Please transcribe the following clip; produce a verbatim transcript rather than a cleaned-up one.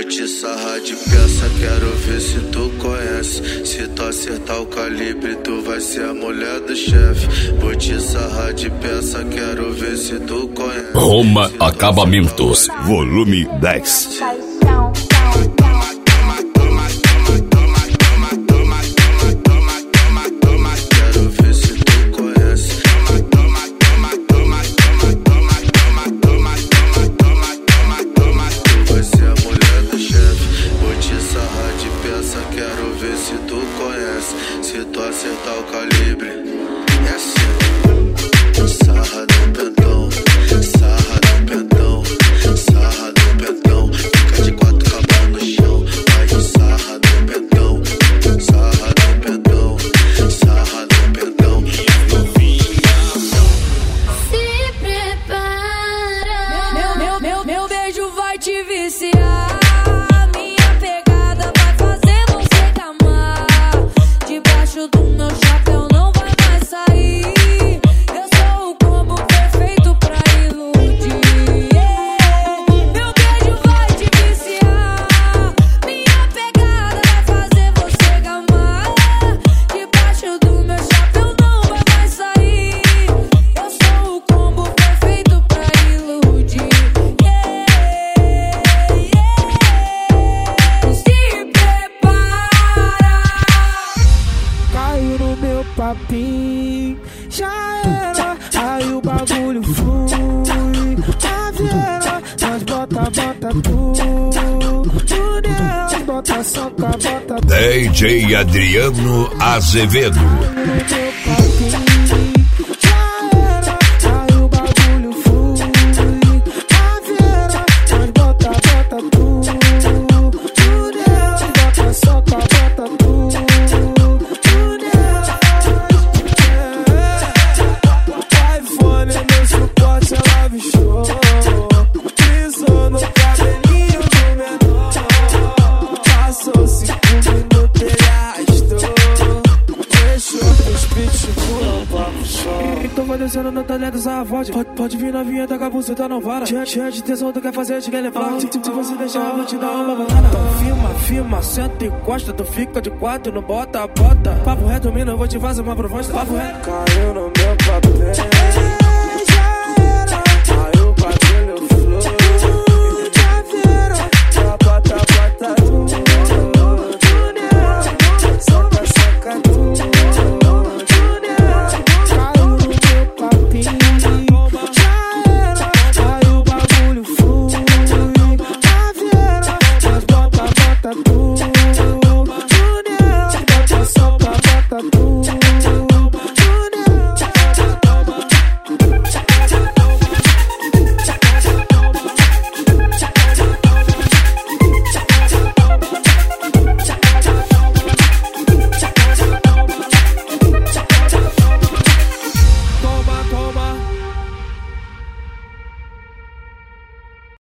te sarrar de peça, quero ver se tu conhece. Se tu acertar o calibre, tu vai ser a mulher do chefe. Vou te sarrar de peça, quero ver se tu conhece. Roma Acabamentos, volume dez. Quero ver se tu conhece. Se tu acertar o calibre, é assim. Sarra no pentão, sarra no pentão, sarra no pentão. Fica de quatro cabal no chão. Vai de sarra no pentão, sarra no pentão, sarra no pentão. Se prepara, meu, meu, meu, meu beijo vai te viciar. Do meu chapéu não vai mais sair. Eu sou o combo perfeito pra iludir. Yeah. Meu beijo vai te viciar. Minha pegada vai fazer você gamar. Debaixo do meu chapéu não vai mais sair. Eu sou o combo perfeito pra iludir. Yeah. Yeah. Se prepara. Caiu no meu papinho, já era, aí o bagulho flui. A vieira, nós bota, bota tudo. Tudo é, bota soca, bota. D J Adriano Azevedo. Caiu no meu papinho, já era, aí o bagulho flui. A vieira, nós bota, bota tudo. Tudo é, bota soca, bota tudo. Pisou no cabelinho do menor. Passou cinco minutos, ele arrastou. Deixou os pitbull pra puxar. Então vai descendo no talento dessa voz. Pode, pode vir na vinheta que a buceta não para. Cheia, cheia de tesão, tu quer fazer, te quer levar. Se, se você deixar, eu vou te dar uma balada. Então firma, firma, senta e encosta. Tu fica de quatro, não bota, bota. Papo reto, mina, eu vou te fazer uma proposta. Papo reto. Caiu no meu papel. Tudo, tudo, tudo,